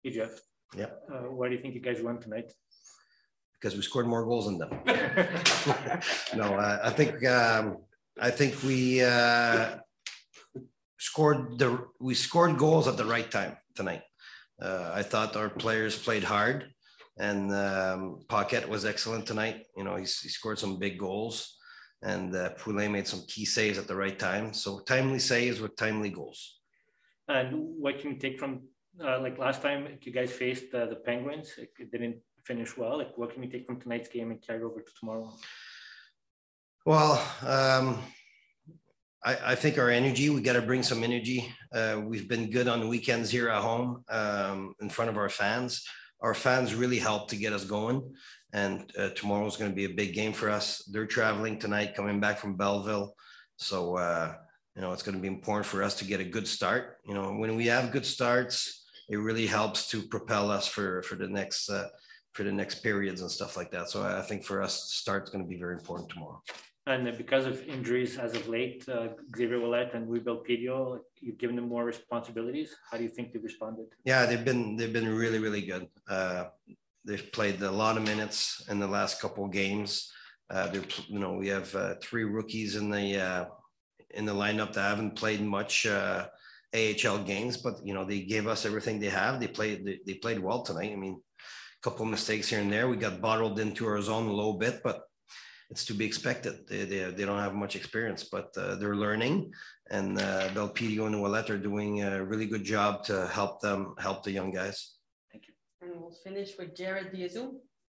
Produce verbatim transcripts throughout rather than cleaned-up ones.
Hey, Jeff. Yeah. Uh, why do you think you guys won tonight? Because we scored more goals than them. no, uh, I think um, I think we uh, scored the we scored goals at the right time tonight. Uh, I thought our players played hard, and um, Paquette was excellent tonight. You know, he, he scored some big goals, and uh, Poulet made some key saves at the right time. So timely saves with timely goals. And what can you take from uh, like last time you guys faced uh, the Penguins? It, it didn't finish well. Like, what can we take from tonight's game and carry over to tomorrow? Well, um, I, I think our energy, we got to bring some energy. Uh, we've been good on the weekends here at home um, in front of our fans. Our fans really helped to get us going. And uh, tomorrow is going to be a big game for us. They're traveling tonight, coming back from Belleville. So, uh, you know, it's going to be important for us to get a good start. You know, when we have good starts, it really helps to propel us for, for the next uh, for the next periods and stuff like that. So I think for us, start is going to be very important tomorrow. And because of injuries as of late, uh, Xavier Ouellet and Louis Belpedio, you've given them more responsibilities. How do you think they've responded? Yeah, they've been they've been really, really good. Uh, they've played a lot of minutes in the last couple of games. Uh, they're, you know, we have uh, three rookies in the uh, in the lineup that haven't played much uh, A H L games, but you know, they gave us everything they have. They played they, they played well tonight. I mean, couple of mistakes here and there. We got bottled into our zone a little bit, but it's to be expected. They, they, they don't have much experience, but uh, they're learning. And uh, Belpedio and Ouellet are doing a really good job to help them, help the young guys. Thank you. And we'll finish with Jared Diazou.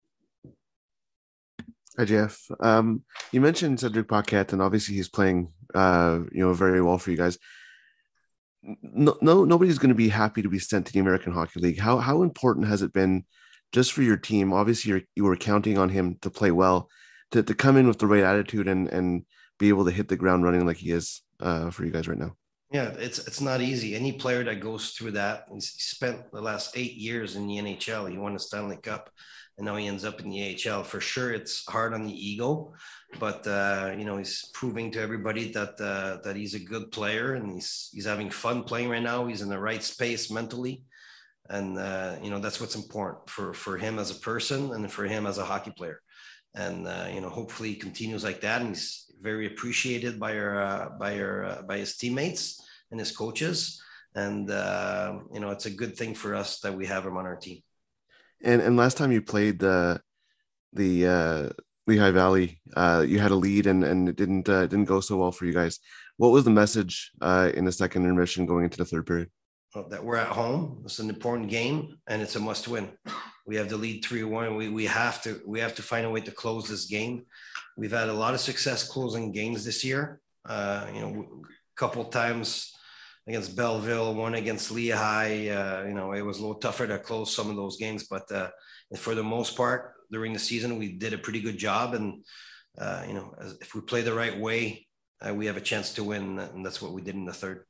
Hi, Jeff. Um, you mentioned Cedric Paquette, and obviously he's playing, uh, you know, very well for you guys. No, no, nobody's going to be happy to be sent to the American Hockey League. How how important has it been? Just for your team, obviously you're, you were counting on him to play well, to, to come in with the right attitude and, and be able to hit the ground running like he is uh, for you guys right now. Yeah, it's it's not easy. Any player that goes through that, he's spent the last eight years in the N H L. He won the Stanley Cup, and now he ends up in the A H L. For sure, it's hard on the ego, but uh, you know, he's proving to everybody that uh, that he's a good player, and he's he's having fun playing right now. He's in the right space mentally. And, uh, you know, that's what's important for, for him as a person and for him as a hockey player. And, uh, you know, hopefully he continues like that. And he's very appreciated by our, uh, by our, uh, by his teammates and his coaches. And, uh, you know, it's a good thing for us that we have him on our team. And, and last time you played the, the, uh, Lehigh Valley, uh, you had a lead and, and it didn't, uh, didn't go so well for you guys. What was the message, uh, in the second intermission going into the third period? That we're at home. It's an important game and it's a must win. We have the lead three one. We, we have to, we have to find a way to close this game. We've had a lot of success closing games this year. Uh, you know, a couple of times against Belleville, one against Lehigh. Uh, you know, it was a little tougher to close some of those games, but uh, for the most part during the season, we did a pretty good job. And, uh, you know, if we play the right way, uh, we have a chance to win. And that's what we did in the third.